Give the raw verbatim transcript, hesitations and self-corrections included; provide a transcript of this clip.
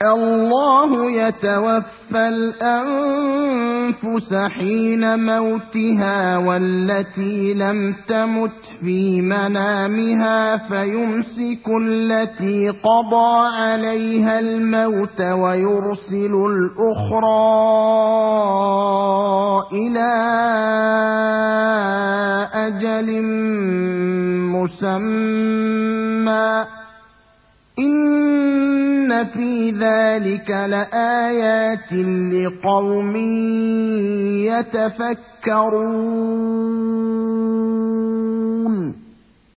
الله يتوفى الأنفس حين موتها والتي لم تمت في منامها فيمسك التي قضى عليها الموت ويرسل الأخرى إلى أجل مسمى إن في ذلك لآيات لقوم يتفكرون